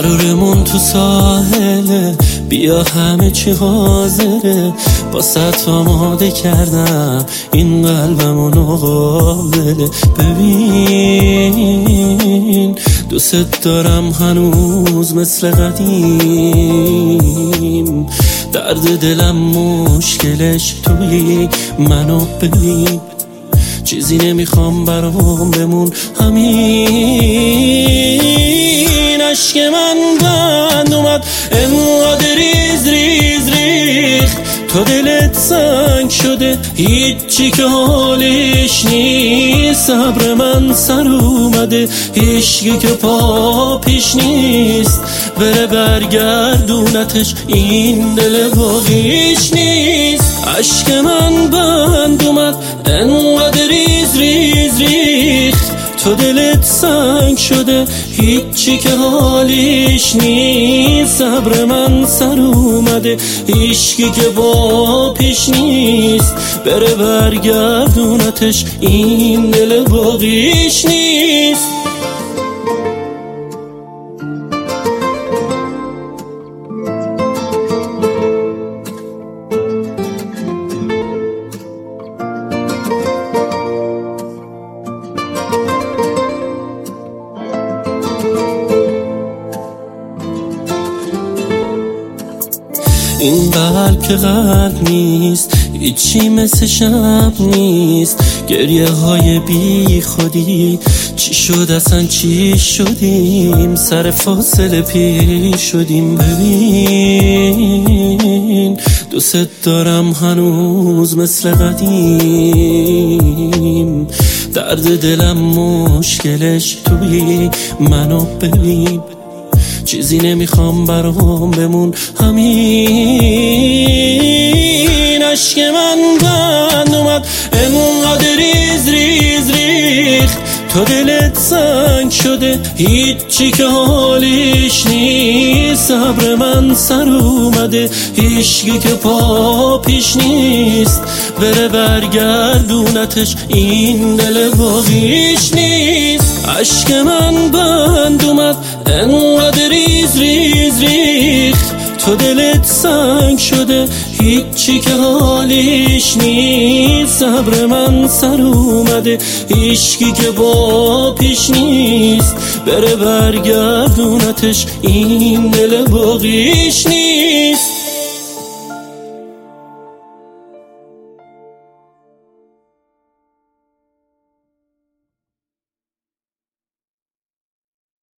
قرارمون تو ساحله، بیا همه چی حاضره، باست آماده کردم این قلبمونو قابله. ببین دوست دارم هنوز مثل قدیم، درد دلم مشکلش توی منو ببین، چیزی نمیخوام برام بمون همین. عشق من بند اومد انقدر ریز ریز ریخت، تو دلت سنگ شده هیچی که حالش نیست. صبر من سر اومده هیچکی که پا پیش نیست، بره برگردونتش این دل باقیش نیست. عشق من بند اومد انقدر ریز ریز ریخت، تو دلت سنگ شده هیچی که حالیش نیست. صبر من سر اومده هیچکی که با پیش نیست، بره برگردونتش این دل باقیش نیست. این قلب که قلب نیست، هیچی مثل شب نیست. گریه های بی خودی چی شد اصلا چی شدیم، سر فاصله پیش شدیم. ببین دوست دارم هنوز مثل قدیم، درد دلم مشکلش توی منو ببین، چیزی نمیخوام برام بمون همین. عشق من بند اومد انقدر ریز ریز ریخت، تو دلت سنگ شده هیچی که حالیش نیست. صبر من سر اومده هیچکی که پا پیش نیست، بره برگردونتش این دل باقیش نیست. عشق من بند اومد انقدر ریز ریز ریخت، تو دلت سنگ شده هیچی که حالیش نیست. صبر من سر اومده هیچکی که با پیش نیست، بره برگردونتش این دل باقیش نیست.